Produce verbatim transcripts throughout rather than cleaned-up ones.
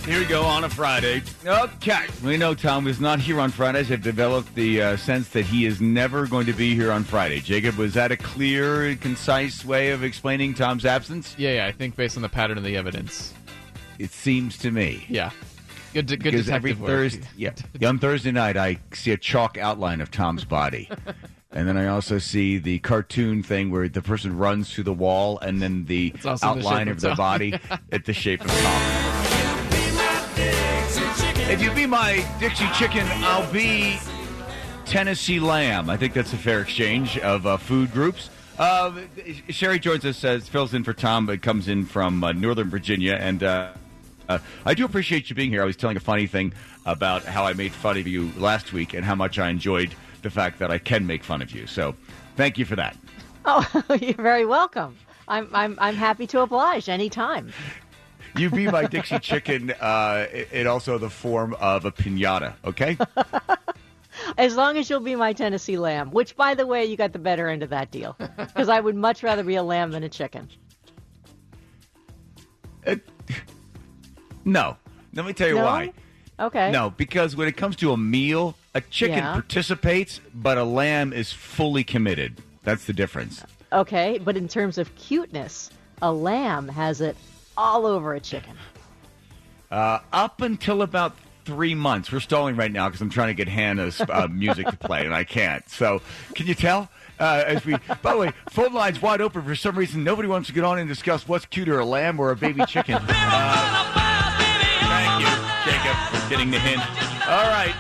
Here we go on a Friday. Okay. We know Tom is not here on Fridays. I've developed the uh, sense that he is never going to be here on Friday. Jacob, was that a clear, concise way of explaining Tom's absence? Yeah, yeah. I think based on the pattern of the evidence. It seems to me. Yeah. Good, good because every detective work. Thursday, yeah, on Thursday night, I see a chalk outline of Tom's body. And then I also see the cartoon thing where the person runs through the wall and then the outline the of, of their body at the shape of Tom. If you be my Dixie Chicken, I'll be Tennessee Lamb. I think that's a fair exchange of uh, food groups. Uh, Sherry joins us, uh, fills in for Tom, but comes in from uh, Northern Virginia. And uh, uh, I do appreciate you being here. I was telling a funny thing about how I made fun of you last week and how much I enjoyed the fact that I can make fun of you. So thank you for that. Oh, you're very welcome. I'm I'm I'm happy to oblige anytime. You be my Dixie Chicken uh, in also the form of a piñata, okay? As long as you'll be my Tennessee Lamb, which, by the way, you got the better end of that deal. Because I would much rather be a lamb than a chicken. Uh, no. Let me tell you no? why. Okay. No, because when it comes to a meal, a chicken yeah. participates, but a lamb is fully committed. That's the difference. Okay, but in terms of cuteness, a lamb has it all over a chicken. Uh, up until about three months. We're stalling right now because I'm trying to get Hannah's uh, music to play, and I can't. So, can you tell? Uh, as we, by the way, phone lines wide open. For some reason, nobody wants to get on and discuss what's cuter, a lamb or a baby chicken. Uh, thank you, Jacob, for getting the hint. All right.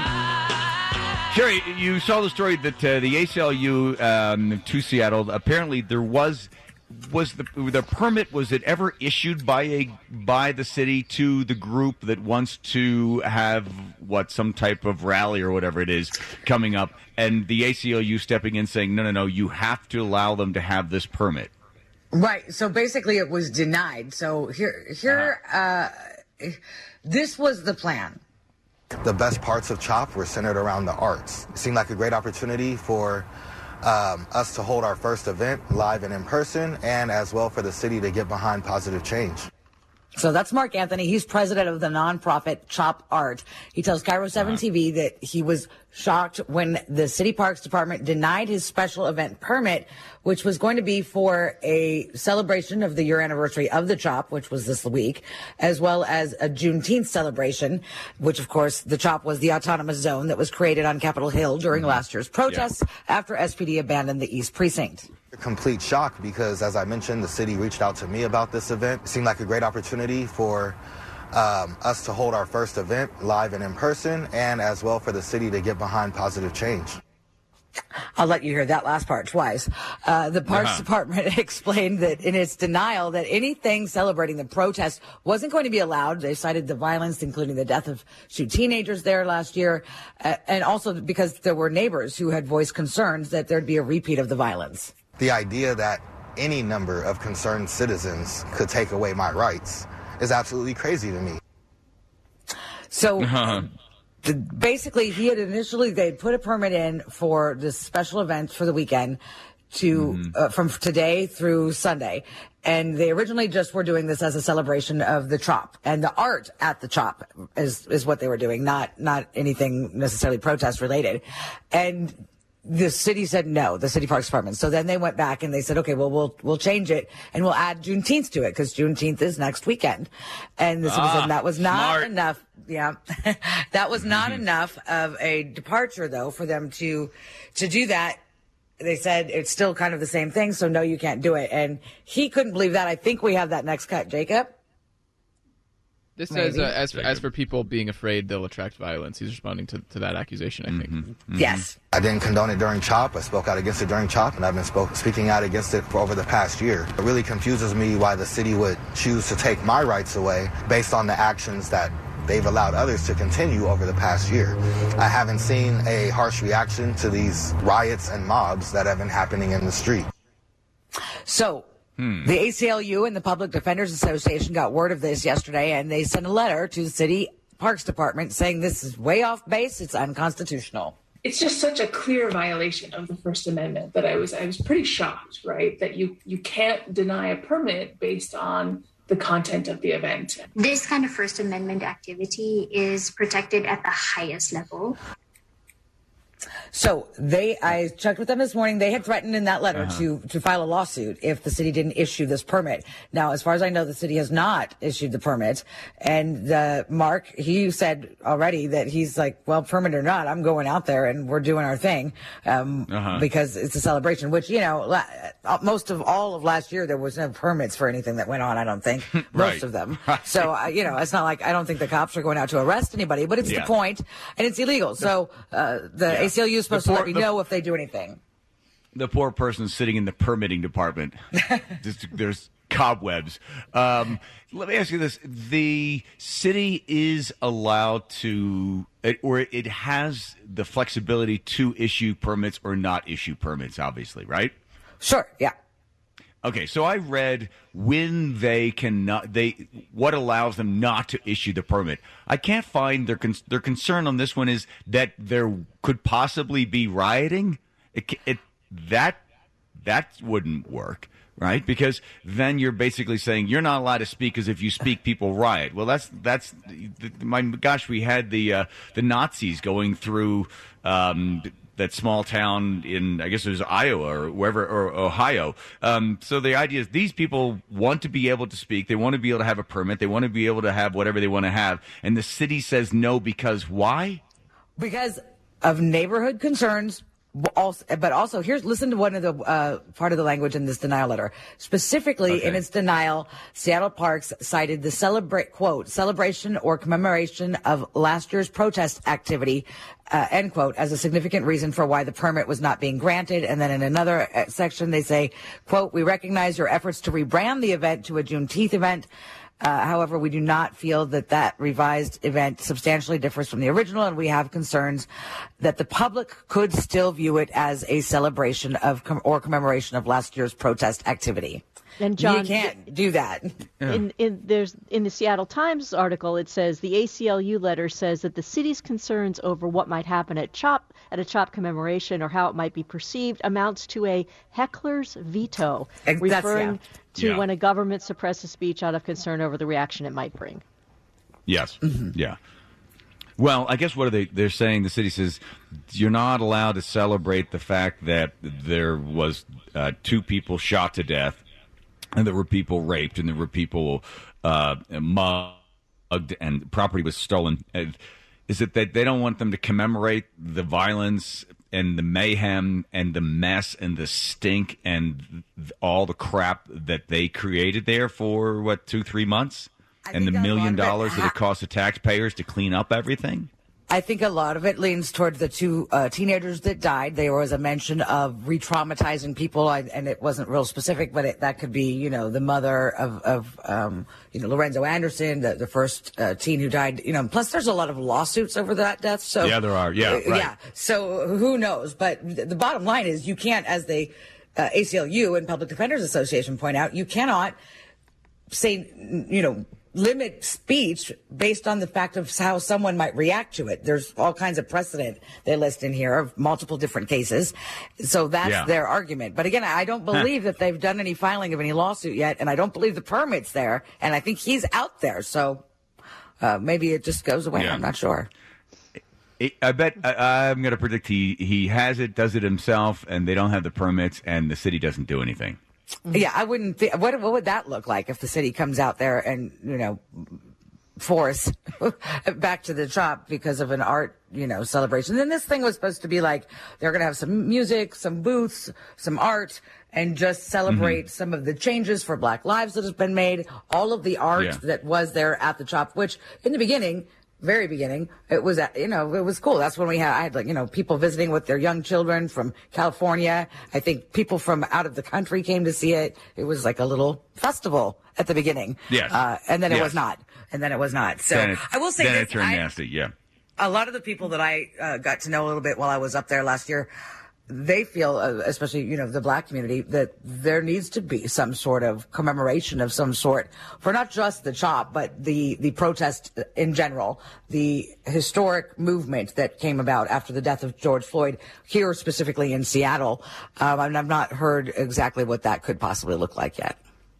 Um, Sherry, you saw the story that uh, the A C L U um, to Seattle, apparently there was... Was the the permit, was it ever issued by a by the city to the group that wants to have what some type of rally or whatever it is coming up, and the A C L U stepping in saying no no no you have to allow them to have this permit? Right. So basically it was denied. So here here uh, this was the plan. The best parts of CHOP were centered around the arts. It seemed like a great opportunity for Um, us to hold our first event live and in person, and as well for the city to get behind positive change. So that's Mark Anthony. He's president of the nonprofit CHOP Art. He tells Cairo seven T V that he was shocked when the City Parks Department denied his special event permit, which was going to be for a celebration of the year anniversary of the CHOP, which was this week, as well as a Juneteenth celebration, which, of course, the CHOP was the autonomous zone that was created on Capitol Hill during mm-hmm. last year's protests yeah. after S P D abandoned the East Precinct. A complete shock because, as I mentioned, the city reached out to me about this event. It seemed like a great opportunity for um, us to hold our first event live and in person, and as well for the city to get behind positive change. I'll let you hear that last part twice. Uh, the Parks uh-huh. Department explained that in its denial that anything celebrating the protest wasn't going to be allowed. They cited the violence, including the death of two teenagers there last year, uh, and also because there were neighbors who had voiced concerns that there'd be a repeat of the violence. The idea that any number of concerned citizens could take away my rights is absolutely crazy to me. So... Uh-huh. The, basically, he had initially, they'd put a permit in for this special event for the weekend to mm-hmm. uh, from today through Sunday. And they originally just were doing this as a celebration of the CHOP, and the art at the CHOP is, is what they were doing, not, not anything necessarily protest related. And the city said no, the City Parks Department. So then they went back and they said, okay, well, we'll, we'll change it and we'll add Juneteenth to it because Juneteenth is next weekend. And the city ah, said that was not smart. enough. Yeah. That was not mm-hmm. enough of a departure though for them to, to do that. They said it's still kind of the same thing. So no, you can't do it. And he couldn't believe that. I think we have that next cut, Jacob. This Maybe. says, uh, as, for, as for people being afraid they'll attract violence, he's responding to, to that accusation, I think. Mm-hmm. Mm-hmm. Yes. I didn't condone it during CHOP. I spoke out against it during CHOP, and I've been spoke, speaking out against it for over the past year. It really confuses me why the city would choose to take my rights away based on the actions that they've allowed others to continue over the past year. I haven't seen a harsh reaction to these riots and mobs that have been happening in the street. So... Hmm. The A C L U and the Public Defenders Association got word of this yesterday, and they sent a letter to the City Parks Department saying this is way off base, it's unconstitutional. It's just such a clear violation of the First Amendment that I was I was pretty shocked, right? That you, you can't deny a permit based on the content of the event. This kind of First Amendment activity is protected at the highest level. So they, I checked with them this morning. They had threatened in that letter Uh-huh. to to file a lawsuit if the city didn't issue this permit. Now, as far as I know, the city has not issued the permit. And uh, Mark, he said already that he's like, well, permit or not, I'm going out there and we're doing our thing um, Uh-huh. because it's a celebration. Which, you know, la- most of all of last year there was no permits for anything that went on. I don't think most Right. of them. Right. So uh, you know, it's not like I don't think the cops are going out to arrest anybody, but it's Yeah. the point, and it's illegal. So uh, the Yeah. A C L U is supposed The to poor- let me the- know if they do anything. The poor person sitting in the permitting department. Just, there's cobwebs. Um, let me ask you this. The city is allowed to, it, or it has the flexibility to issue permits or not issue permits, obviously, right? Sure, yeah. Okay, so I read when they cannot, they what allows them not to issue the permit. I can't find their con- their concern on this one is that there could possibly be rioting. It, ca- it that that wouldn't work, right? Because then you're basically saying you're not allowed to speak because if you speak, people riot. Well, that's that's my gosh. We had the uh, the Nazis going through. Um, that small town in, I guess it was Iowa or wherever, or Ohio. Um, so the idea is these people want to be able to speak. They want to be able to have a permit. They want to be able to have whatever they want to have. And the city says no because why? Because of neighborhood concerns. Also, but also, here's listen to one of the uh, part of the language in this denial letter. Specifically, Okay. in its denial, Seattle Parks cited the celebrate quote celebration or commemoration of last year's protest activity, uh, end quote, as a significant reason for why the permit was not being granted. And then in another uh, section, they say, quote, we recognize your efforts to rebrand the event to a Juneteenth event. Uh, however, we do not feel that that revised event substantially differs from the original, and we have concerns that the public could still view it as a celebration of com- or commemoration of last year's protest activity. And John, you can't do that. In, in there's in the Seattle Times article, it says the A C L U letter says that the city's concerns over what might happen at CHOP at a CHOP commemoration or how it might be perceived amounts to a heckler's veto, That's- referring yeah. to Yeah. when a government suppresses speech out of concern over the reaction it might bring. Yes. Yeah. Well, I guess what are they? They're saying the city says you're not allowed to celebrate the fact that there was uh, two people shot to death, and there were people raped, and there were people uh, mugged, and property was stolen. And is it that they don't want them to commemorate the violence and the mayhem and the mess and the stink and th- all the crap that they created there for what two, three months? I And the think a lot million of it dollars that ha- it cost the taxpayers to clean up everything? I think a lot of it leans towards the two uh, teenagers that died. There was a mention of re-traumatizing people, I, and it wasn't real specific, but it, that could be, you know, the mother of, of um, you know, Lorenzo Anderson, the, the first uh, teen who died. You know, plus there's a lot of lawsuits over that death. So Yeah, there are. Yeah, uh, right. yeah. So who knows? But th- the bottom line is, you can't, as the uh, A C L U and Public Defenders Association point out, you cannot say, you know, limit speech based on the fact of how someone might react to it. There's all kinds of precedent they list in here of multiple different cases. So that's Yeah. their argument. But again, I don't believe that they've done any filing of any lawsuit yet, and I don't believe the permit's there, and I think he's out there. So uh, maybe it just goes away. Yeah. I'm not sure. It, I bet I, I'm going to predict he, he has it, does it himself, and they don't have the permits, and the city doesn't do anything. Yeah, I wouldn't think, what, what would that look like if the city comes out there and, you know, force back to the shop because of an art, you know, celebration. And this thing was supposed to be like, they're going to have some music, some booths, some art, and just celebrate mm-hmm. some of the changes for Black lives that has been made, all of the art yeah. that was there at the shop, which in the beginning, very beginning, it was, you know, it was cool. That's when we had, I had like, you know, people visiting with their young children from California. I think people from out of the country came to see it. It was like a little festival at the beginning. Yes. Uh, and then it yes. was not. And then it was not. So then it, I will say then this, it turned I, nasty. Yeah. A lot of the people that I uh, got to know a little bit while I was up there last year, they feel, uh, especially, you know, the Black community, that there needs to be some sort of commemoration of some sort for not just the CHOP, but the, the protest in general, the historic movement that came about after the death of George Floyd here specifically in Seattle. Um, and I've not heard exactly what that could possibly look like yet.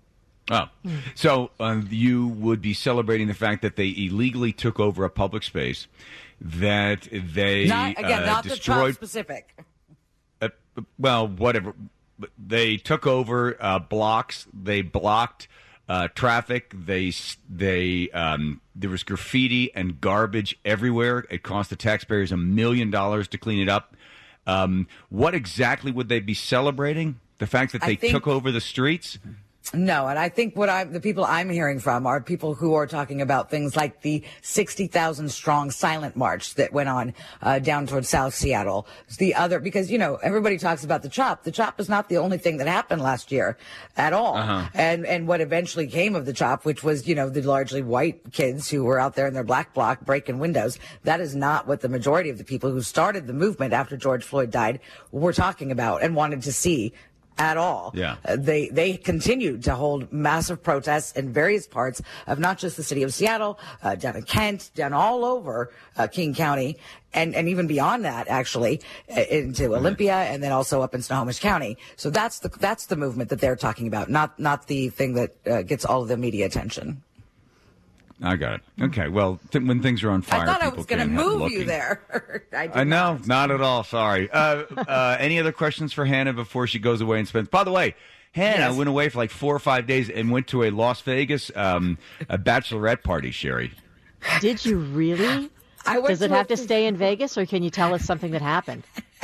Oh, so uh, you would be celebrating the fact that they illegally took over a public space, that they not again, uh, not destroyed. The Trump specific. Uh, well, whatever. They took over uh, blocks. They blocked uh, traffic. They they um, there was graffiti and garbage everywhere. It cost the taxpayers a million dollars to clean it up. Um, what exactly would they be celebrating? The fact that they think- took over the streets? No, and I think what I the people I'm hearing from are people who are talking about things like the sixty thousand strong silent march that went on uh, down towards South Seattle. The other, because, you know, everybody talks about the CHOP. The CHOP is not the only thing that happened last year at all. Uh-huh. And and what eventually came of the CHOP, which was, you know, the largely white kids who were out there in their black bloc breaking windows. That is not what the majority of the people who started the movement after George Floyd died were talking about and wanted to see at all. Yeah. Uh, they they continued to hold massive protests in various parts of not just the city of Seattle, uh, down in Kent, down all over uh, King County, and, and even beyond that, actually, uh, into Olympia, and then also up in Snohomish County. So that's the that's the movement that they're talking about, not not the thing that uh, gets all of the media attention. I got it. Okay, well, th- when things are on fire, I thought I people was going to can't help move you looking. there. I, did I know, not. not at all. Sorry. Uh, uh, any other questions for Hannah before she goes away and spends? By the way, Hannah Yes. went away for like four or five days and went to a Las Vegas um, a bachelorette party. Sherry, Did you really? I went Does it to have a- to stay in Vegas, or can you tell us something that happened?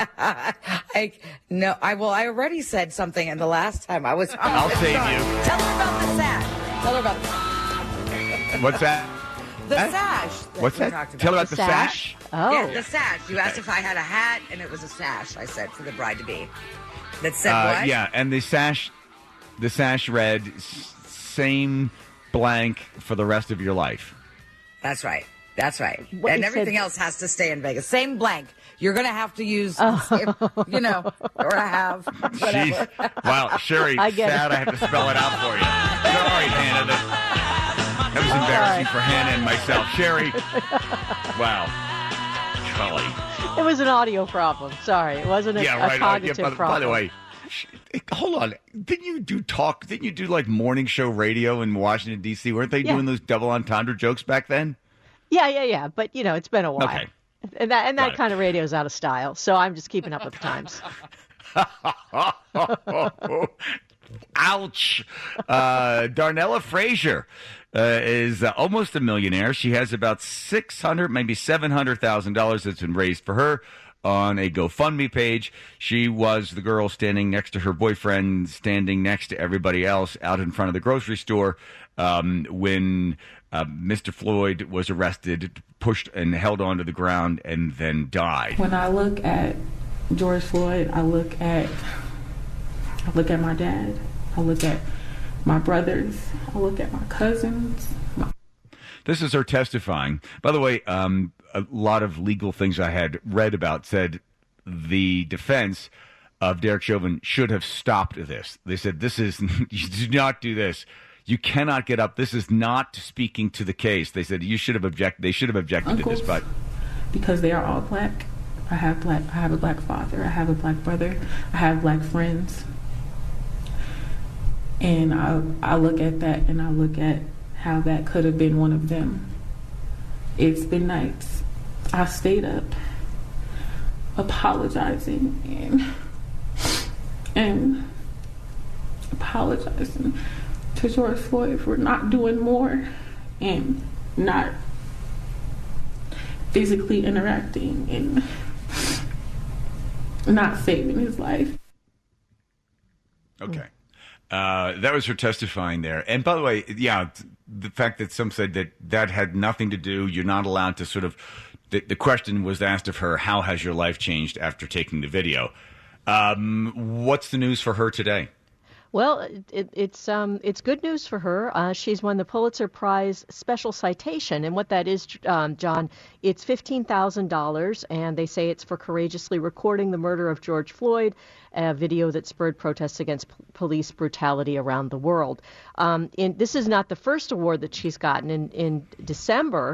I, no, I well, I already said something, and the last time I was, on I'll the save show. you. Tell her about the sash. Tell her about the, what's that? the Huh? sash. What's we that? talked Tell her about The the sash? sash. Oh, Yeah, the sash. You asked if I had a hat, and it was a sash. I said for the bride to be. That said Uh, what? yeah, and the sash, the sash read s- same blank for the rest of your life. That's right. That's right. What and it everything said- else has to stay in Vegas. Same blank. You're going to have to use, Oh. you know, or a have, whatever. Jeez. Wow, Sherry, I get sad it. I have to spell it out for you. Sorry, Hannah. That, that was embarrassing for Hannah and myself. Sherry, wow. Golly. it was an audio problem. Sorry, it wasn't a, Yeah, a right. uh, yeah, cognitive by, the- problem. by the way, sh- hold on. Didn't you do talk? Didn't you do like morning show radio in Washington, D C? Weren't they Yeah. doing those double entendre jokes back then? Yeah, yeah, yeah. But you know, it's been a while. Okay. And that and Got that it. kind of radio is out of style. So I'm just keeping up with the times. Ouch. Uh, Darnella Frazier uh, is uh, almost a millionaire. She has about six hundred, maybe seven hundred thousand dollars that's been raised for her on a GoFundMe page. She was the girl standing next to her boyfriend, standing next to everybody else out in front of the grocery store um, when uh, Mister Floyd was arrested, pushed and held onto the ground, and then died. When I look at George Floyd, I look at I look at my dad, I look at my brothers, I look at my cousins. My- This is her testifying. By the way, um, a lot of legal things I had read about said the defense of Derek Chauvin should have stopped this. They said, this is, you do not do this. You cannot get up. This is not speaking to the case. They said you should have objected. They should have objected uncles, to this, but because they are all black. I have black. I have a black father. I have a black brother. I have black friends. And I, I look at that and I look at how that could have been one of them. It's been nights. I stayed up apologizing and, and apologizing to George Floyd for not doing more and not physically interacting and not saving his life. okay. Uh, that was her testifying there. And by the way, yeah, the fact that some said that that had nothing to do, you're not allowed to sort of, the, the question was asked of her, how has your life changed after taking the video? Um, what's the news for her today? Well, it, it's um, it's good news for her. Uh, she's won the Pulitzer Prize Special Citation, and what that is, um, John, it's fifteen thousand dollars, and they say it's for courageously recording the murder of George Floyd, a video that spurred protests against p- police brutality around the world. Um, in, this is not the first award that she's gotten. In, in December,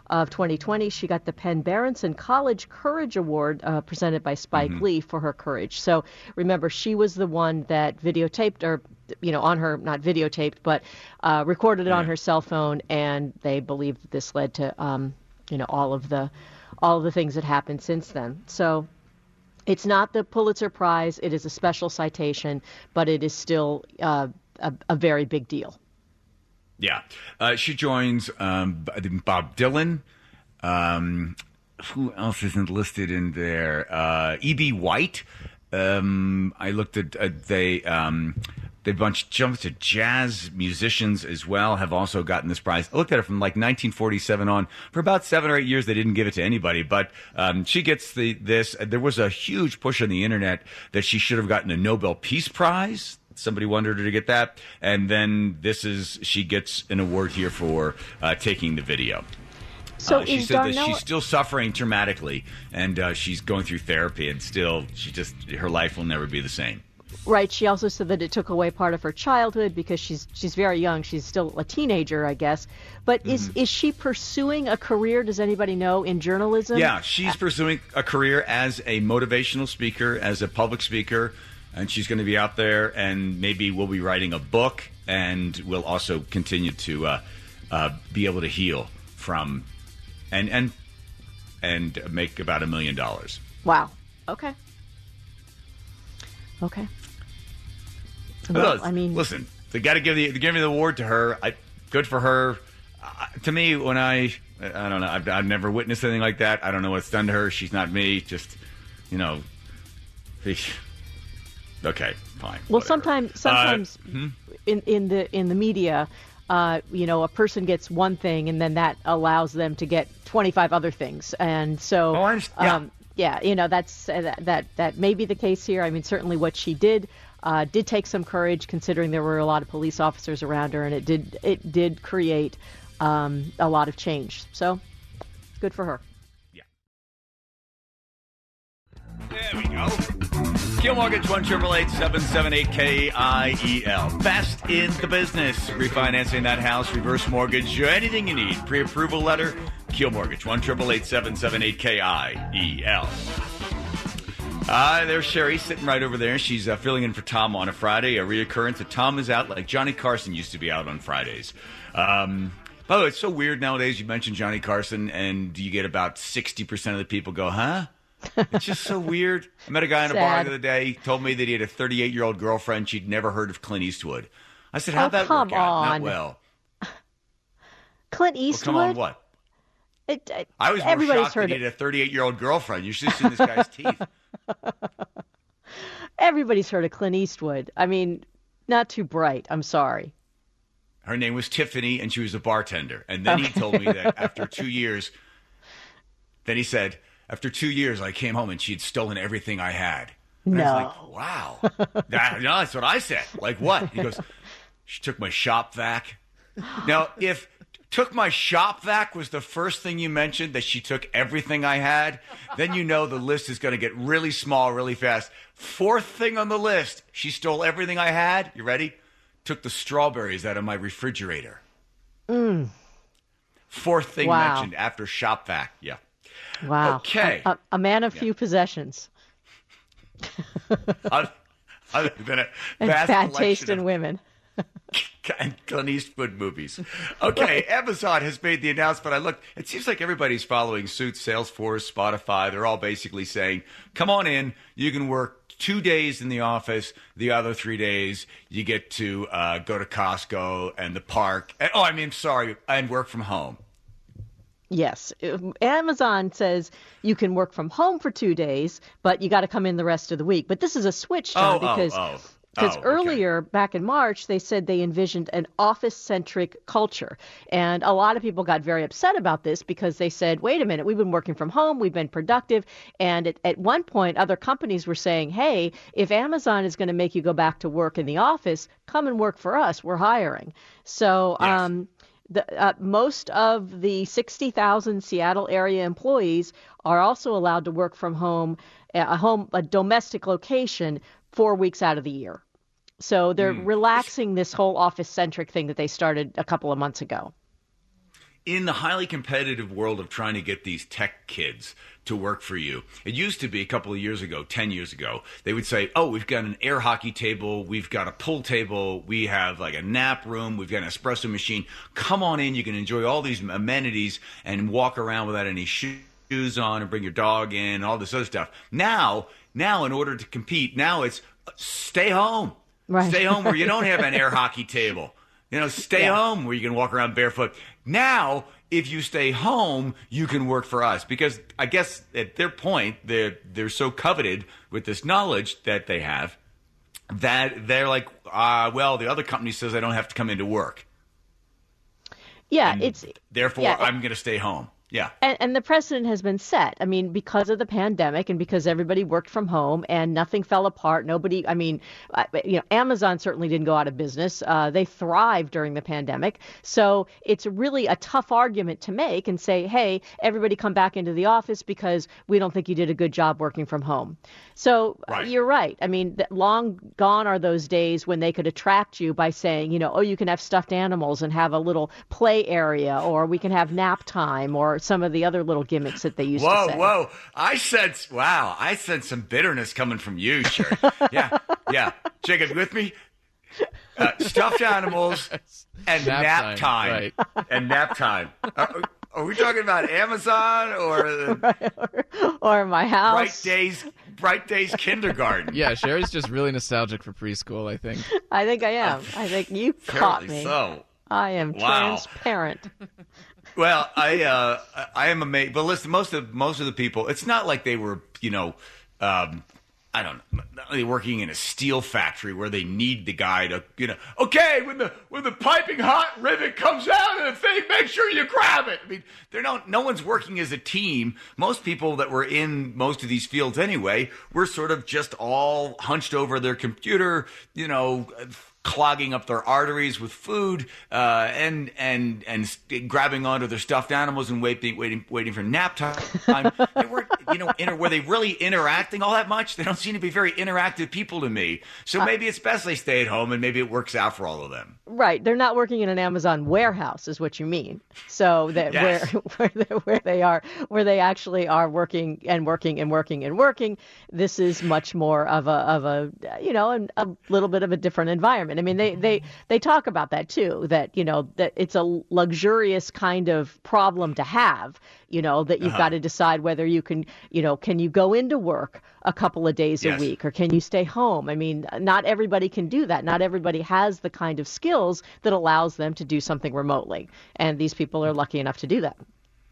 of twenty twenty, she got the Penn Berenson College Courage Award uh, presented by Spike mm-hmm. Lee for her courage. So remember, she was the one that videotaped, or, you know, on her, not videotaped, but uh, recorded it yeah. on her cell phone, and they believe that this led to, um, you know, all of the, all of the things that happened since then. So it's not the Pulitzer Prize. It is a special citation, but it is still uh, a, a very big deal. Yeah. Uh, she joins um, Bob Dylan. Um, who else isn't listed in there? Uh, E B. White. Um, I looked at uh, they um, they bunch jumped to jazz musicians as well have also gotten this prize. I looked at it from like nineteen forty-seven on. For about seven or eight years, they didn't give it to anybody. But um, she gets the this. There was a huge push on the internet that she should have gotten a Nobel Peace Prize. Somebody wanted her to get that. And then this is, she gets an award here for uh, taking the video. So uh, she is said Darnell... that she's still suffering traumatically, and uh, she's going through therapy, and still, she just, her life will never be the same. Right. She also said that it took away part of her childhood because she's she's very young. She's still a teenager, I guess. But is mm-hmm. is she pursuing a career, does anybody know, in journalism? Yeah, she's pursuing a career as a motivational speaker, as a public speaker. And she's going to be out there, and maybe we'll be writing a book, and we'll also continue to uh, uh, be able to heal from, and and and make about a million dollars. Wow. Okay. Okay. Well, I mean, listen, they got to give the give me the award to her. I, good for her. Uh, to me, when I I don't know, I've, I've never witnessed anything like that. I don't know what's done to her. She's not me. Just, you know. Okay, fine. Well, whatever. sometimes, sometimes uh, hmm? in in the in the media, uh, you know, a person gets one thing, and then that allows them to get twenty-five other things, and so, oh, I yeah. Um, yeah, you know, that's uh, that, that that may be the case here. I mean, certainly what she did uh, did take some courage, considering there were a lot of police officers around her, and it did it did create um, a lot of change. So, good for her. Yeah. There we go. Kiel Mortgage, one eight eight eight, seven seven eight, K I E L. Best in the business. Refinancing that house, reverse mortgage, anything you need. Pre-approval letter, Kiel Mortgage, one eight eight eight, seven seven eight, K I E L. Uh, there's Sherry sitting right over there. She's uh, filling in for Tom on a Friday, a reoccurrence. That Tom is out like Johnny Carson used to be out on Fridays. Um, by the way, it's so weird nowadays. You mention Johnny Carson, and you get about sixty percent of the people go, huh? It's just so weird. I met a guy in a Sad. bar the other day. He told me that he had a thirty-eight-year-old girlfriend. She'd never heard of Clint Eastwood. I said, how'd oh, that come work out? on. Not well. Clint Eastwood? Well, come on, what? It, it, I was more shocked that he had a thirty-eight-year-old girlfriend. You should have seen this guy's teeth. Everybody's heard of Clint Eastwood. I mean, not too bright. I'm sorry. Her name was Tiffany, and she was a bartender. And then okay. he told me that after two years, then he said, after two years, I came home and she'd stolen everything I had. And no. I was like, wow. that, no, that's what I said. Like what? He goes, she took my shop vac. Now, if took my shop vac was the first thing you mentioned, that she took everything I had, then you know the list is going to get really small really fast. Fourth thing on the list, she stole everything I had. You ready? Took the strawberries out of my refrigerator. Mm. Fourth thing wow. mentioned after shop vac. Yeah. Wow. Okay. A, a, a man of yeah. few possessions. other, other than a and vast bad taste of in women. and Clint Eastwood movies. Okay, Amazon has made the announcement. I looked. It seems like everybody's following suit. Salesforce, Spotify, they're all basically saying, come on in. You can work two days in the office. The other three days, you get to uh, go to Costco and the park. And, oh, I mean, sorry, and work from home. Yes. Amazon says you can work from home for two days, but you got to come in the rest of the week. But this is a switch, John, oh, because oh, oh. because oh, earlier, okay. back in March, they said they envisioned an office-centric culture. And a lot of people got very upset about this because they said, wait a minute, we've been working from home, we've been productive. And at, at one point, other companies were saying, hey, if Amazon is going to make you go back to work in the office, come and work for us. We're hiring. So yes. um, the, uh, most of the sixty thousand Seattle area employees are also allowed to work from home, a home, a domestic location, four weeks out of the year. So they're mm. relaxing this whole office-centric thing that they started a couple of months ago. in the highly competitive world of trying to get these tech kids to work for you, it used to be a couple of years ago, ten years ago, they would say, oh, we've got an air hockey table, we've got a pool table, we have like a nap room, we've got an espresso machine. Come on in, you can enjoy all these amenities and walk around without any shoes on and bring your dog in and all this other stuff. Now, now in order to compete, now it's stay home. Right. Stay home where you don't have an air hockey table. You know, stay Yeah. home where you can walk around barefoot. Now, if you stay home, you can work for us. Because I guess at their point, they're, they're so coveted with this knowledge that they have that they're like, uh, well, the other company says I don't have to come into work. Yeah, And it's therefore, yeah, I'm going to stay home. Yeah. And, and the precedent has been set. I mean, because of the pandemic and because everybody worked from home and nothing fell apart. Nobody, I mean, uh, you know, Amazon certainly didn't go out of business. Uh, they thrived during the pandemic. So it's really a tough argument to make and say, hey, everybody come back into the office because we don't think you did a good job working from home. So Right. uh, you're right. I mean, th- long gone are those days when they could attract you by saying, you know, oh, you can have stuffed animals and have a little play area, or we can have nap time, or some of the other little gimmicks that they used Whoa, to say. whoa. I sense, wow, I sense some bitterness coming from you, Sherry. Yeah, yeah. Jacob, you with me? Uh, stuffed animals and Nap nap, time, time. right. And nap time. Are, are we talking about Amazon or the Or my house. Bright Days, Bright Days Kindergarten? Yeah, Sherry's just really nostalgic for preschool, I think. I think I am. I think you caught Apparently me. so. I am Wow. transparent. Well, I uh, I am amazed. But listen, most of most of the people, it's not like they were, you know, um, I don't know, they working in a steel factory where they need the guy to, you know, okay, when the when the piping hot rivet comes out of the thing, make sure you grab it. I mean, they're not. No one's working as a team. Most people that were in most of these fields anyway were sort of just all hunched over their computer, you know, clogging up their arteries with food, uh, and and and grabbing onto their stuffed animals and waiting waiting waiting for nap time. They weren't, you know, inter- were they really interacting all that much? They don't seem to be very interactive people to me. So maybe it's best they stay at home, and maybe it works out for all of them. Right. They're not working in an Amazon warehouse, is what you mean. So that Yes. where where they, where they are, where they actually are working and working and working and working. This is much more of a of a you know a, a little bit of a different environment. I mean, they they they talk about that too. That you know that it's a luxurious kind of problem to have. You know that you've Uh-huh. got to decide whether you can you know can you go into work a couple of days Yes. a week, or can you stay home? I mean, not everybody can do that. Not everybody has the kind of skills that allows them to do something remotely. And these people are lucky enough to do that.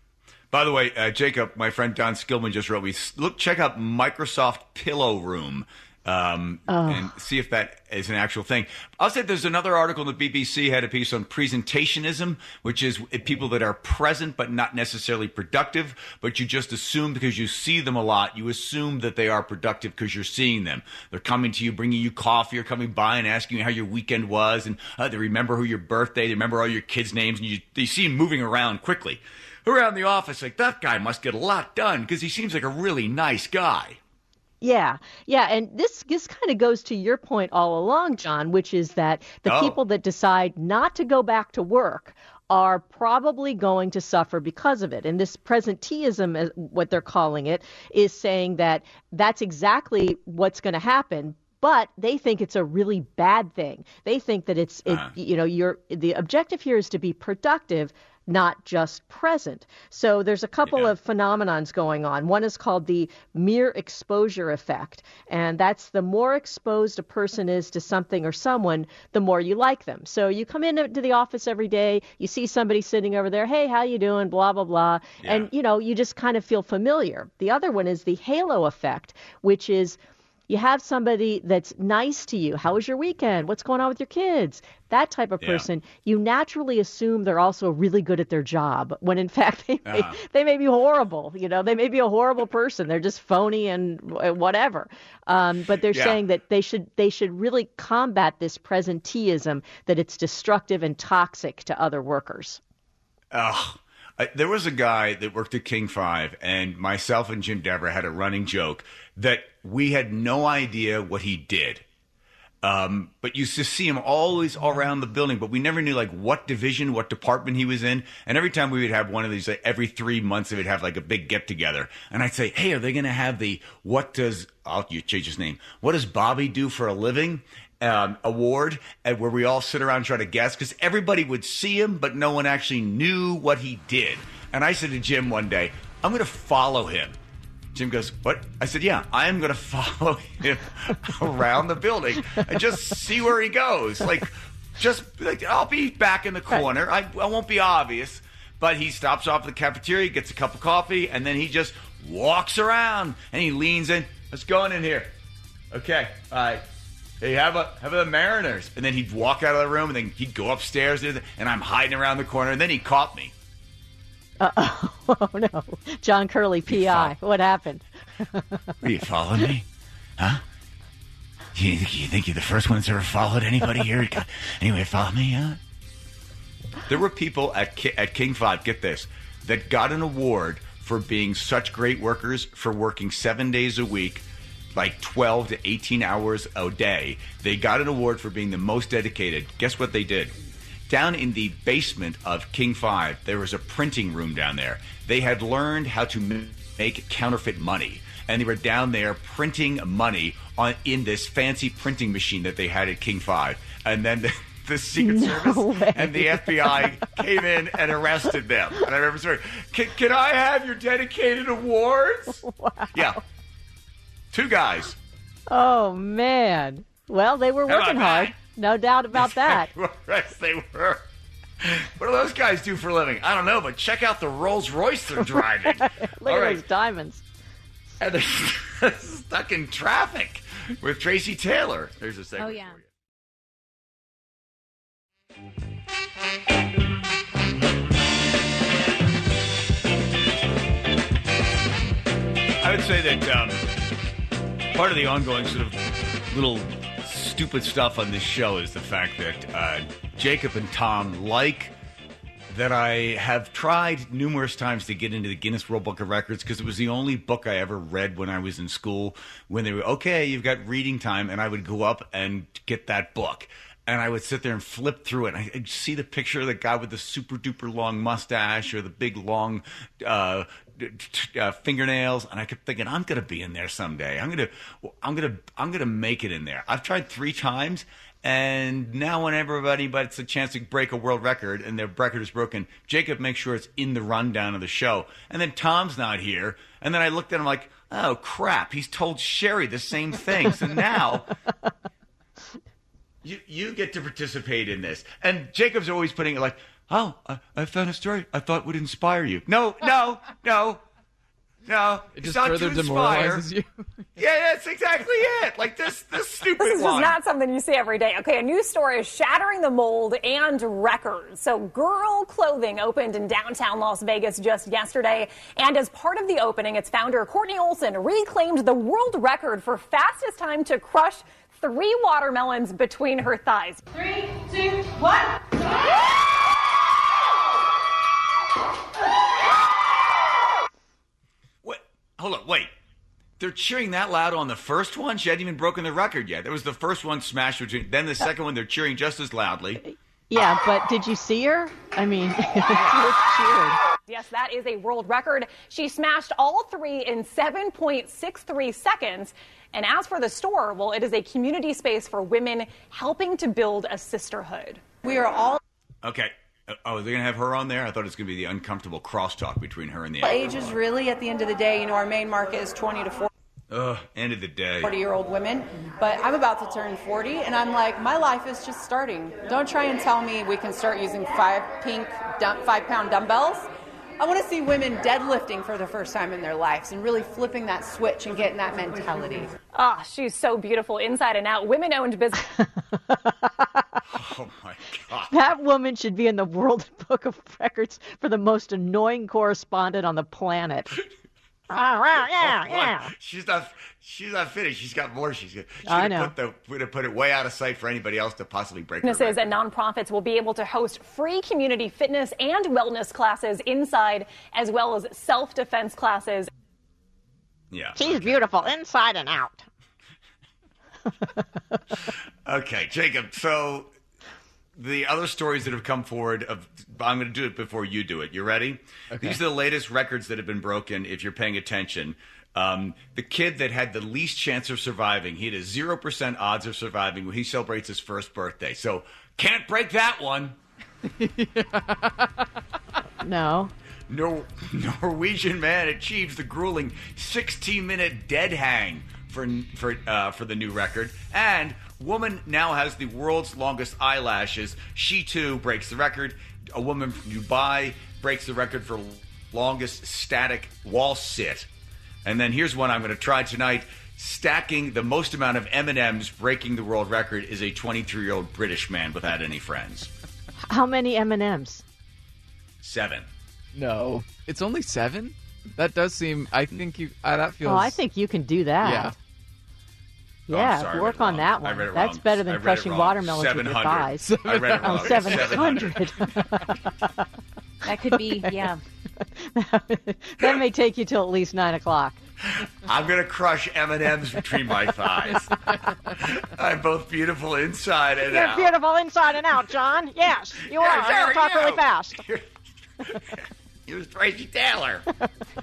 By the way, uh, Jacob, my friend Don Skillman just wrote me, look, check out Microsoft Pillow Room. Um, and see if that is an actual thing. I'll say there's another article in the B B C had a piece on presentationism, which is people that are present but not necessarily productive, but you just assume because you see them a lot, you assume that they are productive because you're seeing them. They're coming to you, bringing you coffee, or coming by and asking you how your weekend was, and uh, they remember who your birthday, they remember all your kids' names, and you, you see them moving around quickly. Around the office, like, that guy must get a lot done because he seems like a really nice guy. Yeah, yeah, and this this kind of goes to your point all along, John, which is that the Oh. people that decide not to go back to work are probably going to suffer because of it. And this presenteeism, as what they're calling it, is saying that that's exactly what's going to happen. But they think it's a really bad thing. They think that it's, it, Uh-huh. you know, your the objective here is to be productive, not just present. So there's a couple Yeah. of phenomenons going on. One is called the mere exposure effect, and that's the more exposed a person is to something or someone, the more you like them. So you come into the office every day, you see somebody sitting over there, hey, how you doing, blah, blah, blah, Yeah. and, you know, you just kind of feel familiar. The other one is the halo effect, which is you have somebody that's nice to you. How was your weekend? What's going on with your kids? That type of Yeah. person, you naturally assume they're also really good at their job, when in fact they may, Uh-huh. they may be horrible. You know, they may be a horrible person. They're just phony and whatever. Um, but they're Yeah. saying that they should they should really combat this presenteeism, that it's destructive and toxic to other workers. Ugh. I, there was a guy that worked at King five, and myself and Jim Dever had a running joke that we had no idea what he did. Um, but you used to see him always all around the building, but we never knew like what division, what department he was in. And every time we would have one of these, like every three months, they would have like a big get together. And I'd say, hey, are they going to have the, what does, I'll change his name. What does Bobby do for a living? Um, award, and where we all sit around and try to guess, because everybody would see him, but no one actually knew what he did. And I said to Jim one day, I'm going to follow him. Jim goes, what? I said, yeah, I am going to follow him around the building and just see where he goes. Like, just, like, I'll be back in the corner. I, I won't be obvious. But he stops off at the cafeteria, gets a cup of coffee, and then he just walks around. And he leans in. Let's go in here. Okay, all right. Hey, have a have a the Mariners. And then he'd walk out of the room, and then he'd go upstairs, and I'm hiding around the corner, and then he caught me. Uh-oh. Oh, no. John Curley, P I. What happened? Are you following me? Huh? You, you think you're the first one that's ever followed anybody here? Anyway, follow me, huh? There were people at Ki- at King five, get this, that got an award for being such great workers, for working seven days a week, like twelve to eighteen hours a day. They got an award for being the most dedicated. Guess what they did? Down in the basement of King five, there was a printing room down there. They had learned how to make counterfeit money, and they were down there printing money on in this fancy printing machine that they had at King five. And then the, the Secret No Service way. and the F B I came in and arrested them. And I remember saying, can, can I have your dedicated awards? Wow. Yeah. Two guys. Oh, man. Well, they were How about working hard. that? No doubt about that. Yes, they were. What do those guys do for a living? I don't know, but check out the Rolls Royce they're driving. Look All at right. those diamonds. And they're stuck in traffic with Tracy Taylor. There's a segment Oh, yeah. for you. I would say that um, part of the ongoing sort of little stupid stuff on this show is the fact that uh, Jacob and Tom like that I have tried numerous times to get into the Guinness World Book of Records because it was the only book I ever read when I was in school. When they were, okay, you've got reading time, and I would go up and get that book. And I would sit there and flip through it. And I'd see the picture of the guy with the super duper long mustache or the big long uh, uh, fingernails, and I kept thinking, I'm going to be in there someday. I'm going to, I'm going to, I'm going to make it in there. I've tried three times, and now whenever anybody gets a chance to break a world record and their record is broken, Jacob makes sure it's in the rundown of the show. And then Tom's not here, and then I looked at him like, oh crap, he's told Sherry the same thing. So now. You you get to participate in this. And Jacob's always putting it like, oh, I, I found a story I thought would inspire you. No, no, no, no. It It's just not further to inspire. demoralizes you. Yeah, that's exactly it. Like this, this stupid This is one. just not something you see every day. Okay, a news story is shattering the mold and records. So Girl Clothing opened in downtown Las Vegas just yesterday. And as part of the opening, its founder, Courtney Olson, reclaimed the world record for fastest time to crush three watermelons between her thighs. Three, two, one. What? Hold on, wait. They're cheering that loud on the first one? She hadn't even broken the record yet. That was the first one smashed between. Then the second one, they're cheering just as loudly. Yeah, but did you see her? I mean, cheered. Yes, that is a world record. She smashed all three in seven point six three seconds. And as for the store, well, it is a community space for women helping to build a sisterhood. We are all Okay. Oh, they're going to have her on there? I thought it was going to be the uncomfortable crosstalk between her and the ages, really. At the end of the day, you know, our main market is twenty to forty. Ugh, end of the day. year old women, but I'm about to turn forty, and I'm like, my life is just starting. Don't try and tell me we can start using five pink, dumb, five pound dumbbells. I want to see women deadlifting for the first time in their lives and really flipping that switch and getting that mentality. Ah, she's so beautiful inside and out. Women-owned business. Oh, my God. That woman should be in the World Book of Records for the most annoying correspondent on the planet. Oh, wow, yeah, yeah. She's not. She's not finished. She's got more. She's. She's I gonna know. Put the. Would have put it way out of sight for anybody else to possibly break. her Businesses record. and nonprofits will be able to host free community fitness and wellness classes inside, as well as self-defense classes. Yeah. She's beautiful inside and out. Okay, Jacob. So the other stories that have come forward, of I'm going to do it before you do it. You ready? Okay. These are the latest records that have been broken, if you're paying attention. Um, the kid that had the least chance of surviving, he had a zero percent odds of surviving when he celebrates his first birthday. So can't break that one. No. Nor- Norwegian man achieves the grueling sixteen-minute dead hang for for uh, for the new record. And woman now has the world's longest eyelashes. She, too, breaks the record. A woman from Dubai breaks the record for longest static wall sit. And then here's one I'm going to try tonight. Stacking the most amount of M and M's, breaking the world record, is a twenty-three-year-old British man without any friends. How many M and M's? Seven. No. It's only seven? That does seem... I think you... Uh, that feels... Oh, I think you can do that. Yeah. Yeah, oh, sorry, work on that one. That's wrong. better than crushing watermelons with your thighs. I read it wrong. Oh, seven hundred. That could be, yeah. That may take you till at least nine o'clock. I'm going to crush M and M's between my thighs. I'm both beautiful inside and You're out. You're beautiful inside and out, John. Yes, you yeah, are. I'm going to talk you. really fast. You're, you're Tracy Taylor.